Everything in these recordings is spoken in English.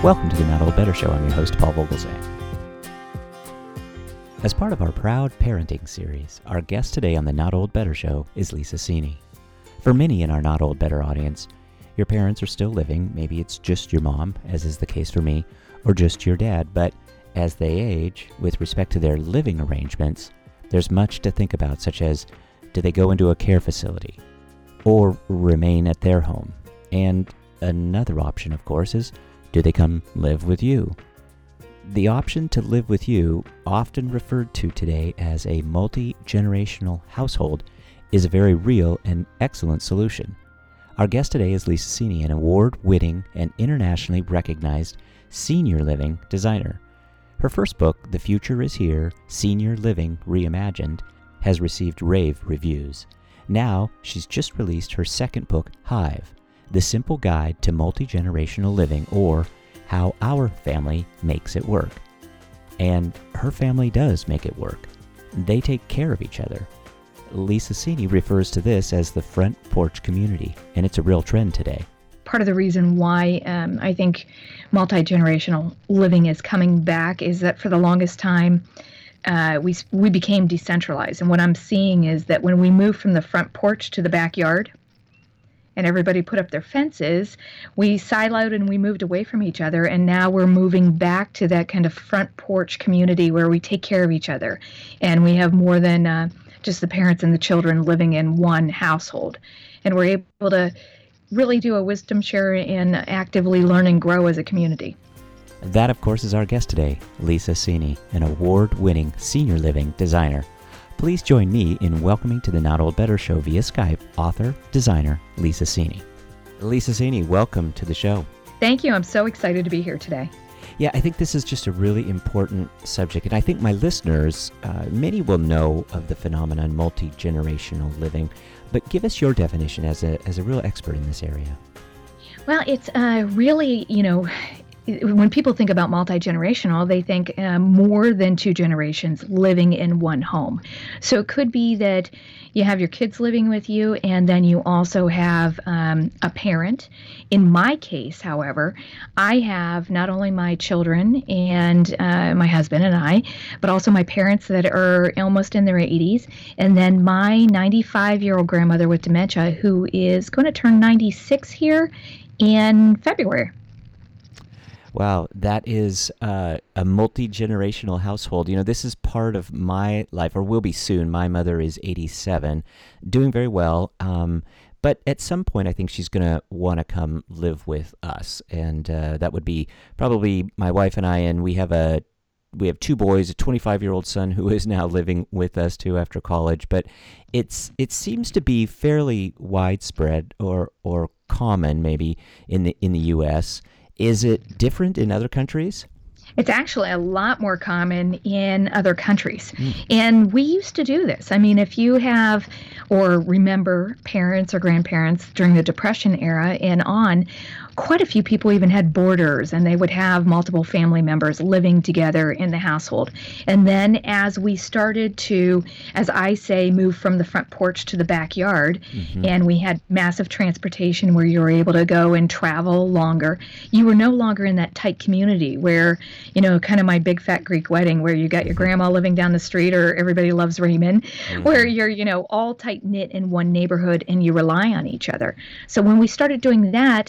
Welcome to the Not Old Better Show. I'm your host, Paul Vogelzang. As part of our Proud Parenting series, our guest today on the Not Old Better Show is Lisa Cini. For many in our Not Old Better audience, your parents are still living. Maybe it's just your mom, as is the case for me, or just your dad. But as they age, with respect to their living arrangements, there's much to think about, such as, do they go into a care facility or remain at their home? And another option, of course, is, do they come live with you? The option to live with you, often referred to today as a multi-generational household, is a very real and excellent solution. Our guest today is Lisa Cini, an award-winning and internationally recognized senior living designer. Her first book, The Future Is Here: Senior Living Reimagined, has received rave reviews. Now, she's just released her second book, Hive: The Simple Guide to Multi-Generational Living, or How Our Family Makes It Work. And her family does make it work. They take care of each other. Lisa Cini refers to this as the front porch community, and it's a real trend today. Part of the reason why I think multi-generational living is coming back is that for the longest time, we became decentralized. And what I'm seeing is that when we move from the front porch to the backyard, and everybody put up their fences, we siloed and we moved away from each other, and now we're moving back to that kind of front porch community where we take care of each other, and we have more than just the parents and the children living in one household, and we're able to really do a wisdom share and actively learn and grow as a community. That, of course, is our guest today, Lisa Cini, an award-winning senior living designer. Please join me in welcoming to the Not Old Better Show via Skype author, designer, Lisa Cini. Lisa Cini, welcome to the show. Thank you. I'm so excited to be here today. Yeah, I think this is just a really important subject, and I think my listeners, many will know of the phenomenon multi-generational living, but give us your definition as a real expert in this area. Well, it's really, when people think about multi-generational, they think more than two generations living in one home. So it could be that you have your kids living with you, and then you also have a parent. In my case, however, I have not only my children and my husband and I, but also my parents that are almost in their 80s, and then my 95-year-old grandmother with dementia who is going to turn 96 here in February. Wow, that is a multi-generational household. You know, this is part of my life, or will be soon. My mother is 87, doing very well. But at some point, I think she's going to want to come live with us. And that would be probably my wife and I. And we have two boys, a 25-year-old son who is now living with us too after college. But it seems to be fairly widespread or common maybe in the U.S. Is it different in other countries? It's actually a lot more common in other countries. And we used to do this. I mean, if you have or remember parents or grandparents during the Depression era and on, quite a few people even had boarders, and they would have multiple family members living together in the household. And then as we started to, as I say, move from the front porch to the backyard, and we had massive transportation where you were able to go and travel longer, you were no longer in that tight community where, kind of my big fat Greek wedding where you got your grandma living down the street, or Everybody Loves Raymond, where you're, all tight knit in one neighborhood and you rely on each other. So when we started doing that,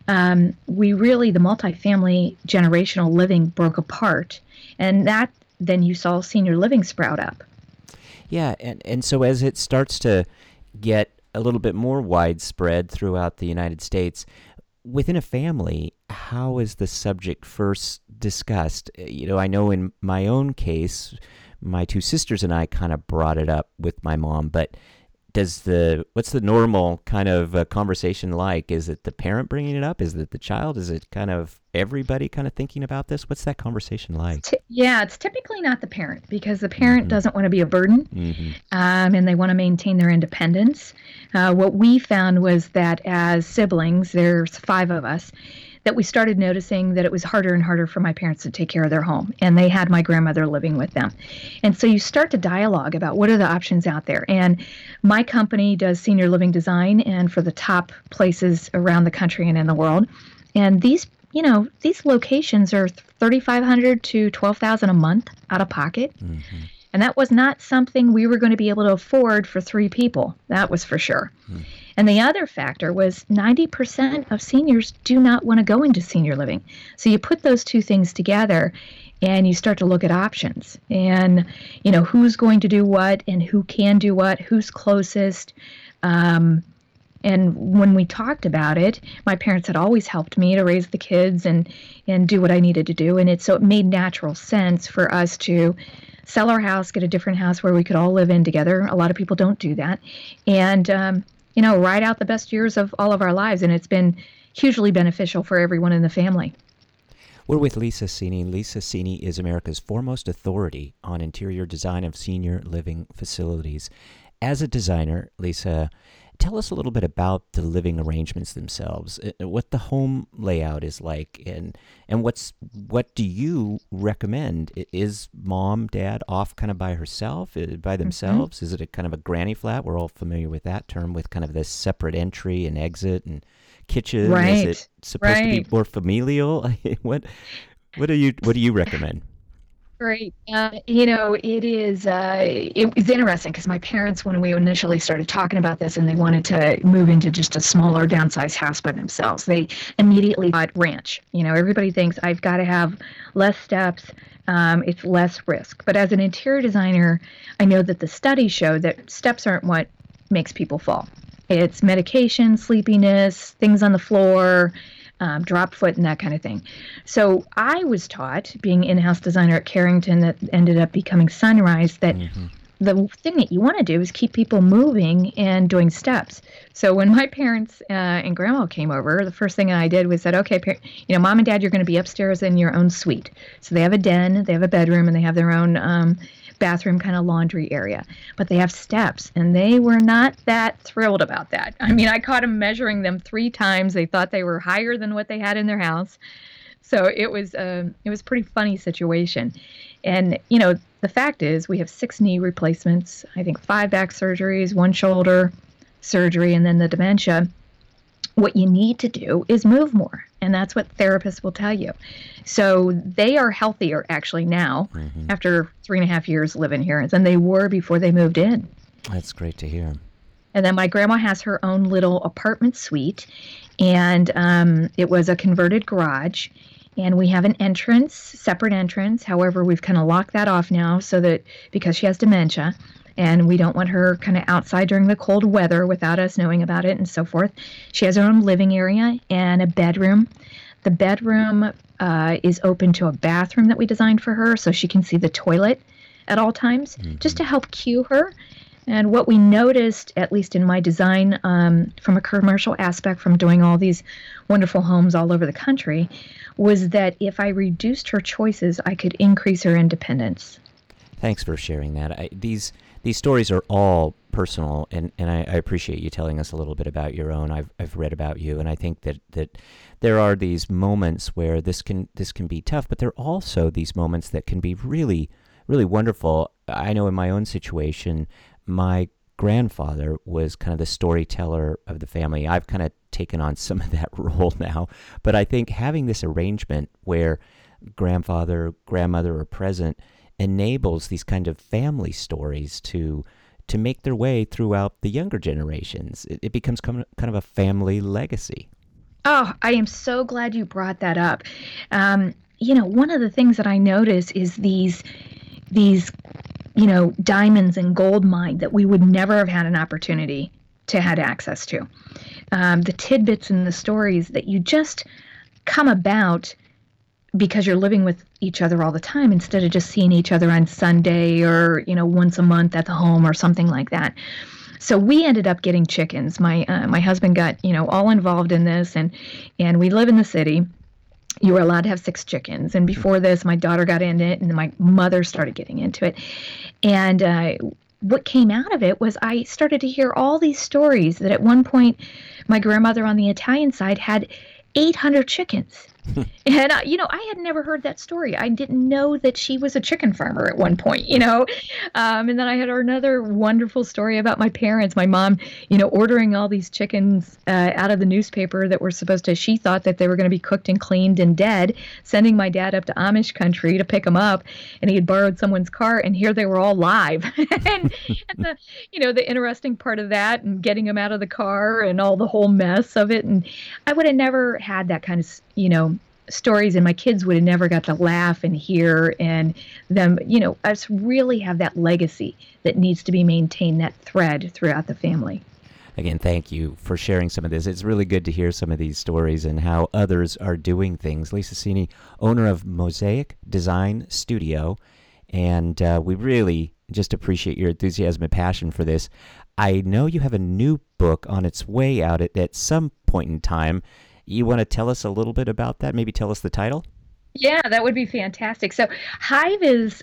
the multifamily generational living broke apart, and that then you saw senior living sprout up. Yeah, and so as it starts to get a little bit more widespread throughout the United States, within a family, how is the subject first discussed? I know in my own case, my two sisters and I kind of brought it up with my mom, but what's the normal kind of conversation like? Is it the parent bringing it up? Is it the child? Is it kind of everybody kind of thinking about this? What's that conversation like? It's typically not the parent, because the parent doesn't want to be a burden, and they want to maintain their independence. What we found was that as siblings, there's 5 of us, that we started noticing that it was harder and harder for my parents to take care of their home, and they had my grandmother living with them. And so you start to dialogue about what are the options out there. And my company does senior living design, and for the top places around the country and in the world. And these these locations are $3,500 to $12,000 a month out of pocket. Mm-hmm. And that was not something we were going to be able to afford for 3 people. That was for sure. Mm. And the other factor was 90% of seniors do not want to go into senior living. So you put those two things together and you start to look at options and, who's going to do what and who can do what, who's closest. And when we talked about it, my parents had always helped me to raise the kids and do what I needed to do. And so it made natural sense for us to sell our house, get a different house where we could all live in together. A lot of people don't do that. And, ride out the best years of all of our lives. And it's been hugely beneficial for everyone in the family. We're with Lisa Cini. Lisa Cini is America's foremost authority on interior design of senior living facilities. As a designer, Lisa, tell us a little bit about the living arrangements themselves, what the home layout is like, and what do you recommend? Is mom, dad off kind of by herself, by themselves? Mm-hmm. Is it a kind of a granny flat? We're all familiar with that term, with kind of this separate entry and exit and kitchen. Right. Is it supposed to be more familial? What do you recommend? Great. It was interesting because my parents, when we initially started talking about this and they wanted to move into just a smaller downsized house by themselves, they immediately thought ranch. Everybody thinks I've got to have less steps. It's less risk. But as an interior designer, I know that the studies show that steps aren't what makes people fall. It's medication, sleepiness, things on the floor, drop foot and that kind of thing. So I was taught, being in-house designer at Carrington that ended up becoming Sunrise, that the thing that you want to do is keep people moving and doing steps. So when my parents and grandma came over, the first thing I did was said, okay, mom and dad, you're going to be upstairs in your own suite. So they have a den, they have a bedroom, and they have their own bathroom kind of laundry area, but they have steps, and they were not that thrilled about that. I mean, I caught them measuring them 3 times. They thought they were higher than what they had in their house. So it was a pretty funny situation. And, the fact is we have 6 knee replacements, I think 5 back surgeries, 1 shoulder surgery, and then the dementia. What you need to do is move more. And that's what therapists will tell you. So they are healthier actually now after 3.5 years living here than they were before they moved in. That's great to hear. And then my grandma has her own little apartment suite, and it was a converted garage. And we have an entrance, separate entrance. However, we've kind of locked that off now so that because she has dementia, and we don't want her kind of outside during the cold weather without us knowing about it and so forth. She has her own living area and a bedroom. The bedroom is open to a bathroom that we designed for her so she can see the toilet at all times, just to help cue her. And what we noticed, at least in my design, from a commercial aspect, from doing all these wonderful homes all over the country, was that if I reduced her choices, I could increase her independence. Thanks for sharing that. These stories are all personal, and I appreciate you telling us a little bit about your own. I've read about you, and I think that there are these moments where this can be tough, but there are also these moments that can be really, really wonderful. I know in my own situation, my grandfather was kind of the storyteller of the family. I've kind of taken on some of that role now, but I think having this arrangement where grandfather, grandmother are present enables these kind of family stories to make their way throughout the younger generations. It becomes kind of a family legacy. Oh, I am so glad you brought that up. One of the things that I notice is these diamonds and gold mine that we would never have had an opportunity to had access to. The tidbits and the stories that you just come about because you're living with each other all the time instead of just seeing each other on Sunday or, once a month at the home or something like that. So we ended up getting chickens. My husband got, all involved in this, and we live in the city. You were allowed to have 6 chickens. And before this, my daughter got into it, and my mother started getting into it. And what came out of it was I started to hear all these stories that at one point, my grandmother on the Italian side had 800 chickens. And, I had never heard that story. I didn't know that she was a chicken farmer at one point, And then I had another wonderful story about my parents, my mom, ordering all these chickens out of the newspaper that were she thought that they were going to be cooked and cleaned and dead, sending my dad up to Amish country to pick them up. And he had borrowed someone's car, and here they were all live. and the interesting part of that, and getting them out of the car and all the whole mess of it. And I would have never had that kind of, stories, and my kids would have never got to laugh and hear and them, us really have that legacy that needs to be maintained, that thread throughout the family. Again, thank you for sharing some of this. It's really good to hear some of these stories and how others are doing things. Lisa Cini, owner of Mosaic Design Studio, and we really just appreciate your enthusiasm and passion for this. I know you have a new book on its way out at some point in time. You want to tell us a little bit about that? Maybe tell us the title? Yeah, that would be fantastic. So Hive is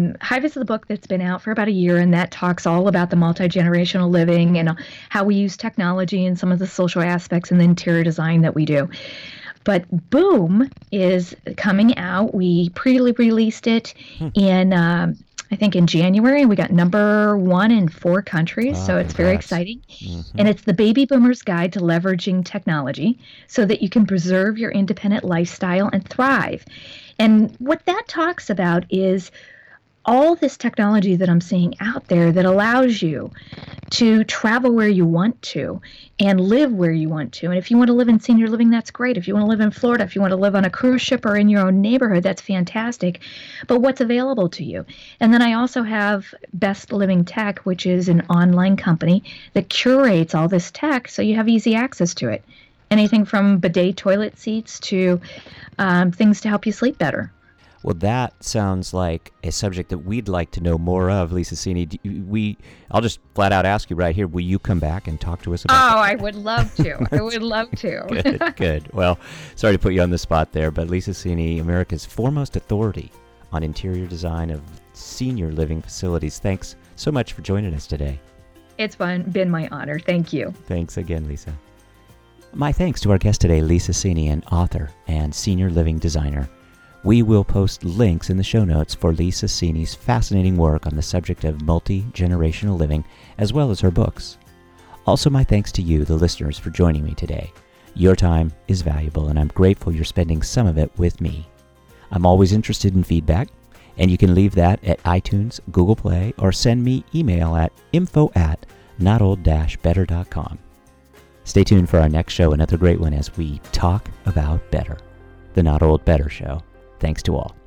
the book that's been out for about a year, and that talks all about the multi-generational living and how we use technology and some of the social aspects and the interior design that we do. But Boom is coming out. We pre-released it in I think in January. We got number 1 in 4 countries, so it's very exciting. Mm-hmm. And it's the Baby Boomer's Guide to Leveraging Technology so that you can preserve your independent lifestyle and thrive. And what that talks about is all this technology that I'm seeing out there that allows you to travel where you want to and live where you want to. And if you want to live in senior living, that's great. If you want to live in Florida, if you want to live on a cruise ship or in your own neighborhood, that's fantastic. But what's available to you? And then I also have Best Living Tech, which is an online company that curates all this tech so you have easy access to it. Anything from bidet toilet seats to things to help you sleep better. Well, that sounds like a subject that we'd like to know more of, Lisa Cini. I'll just flat out ask you right here, will you come back and talk to us about that? I would love to. I would love to. Good. Well, sorry to put you on the spot there, but Lisa Cini, America's foremost authority on interior design of senior living facilities. Thanks so much for joining us today. It's been my honor. Thank you. Thanks again, Lisa. My thanks to our guest today, Lisa Cini, an author and senior living designer. We will post links in the show notes for Lisa Cini's fascinating work on the subject of multi-generational living, as well as her books. Also, my thanks to you, the listeners, for joining me today. Your time is valuable, and I'm grateful you're spending some of it with me. I'm always interested in feedback, and you can leave that at iTunes, Google Play, or send me email at info@notold-better.com. Stay tuned for our next show, another great one, as we talk about better. The Not Old Better Show. Thanks to all.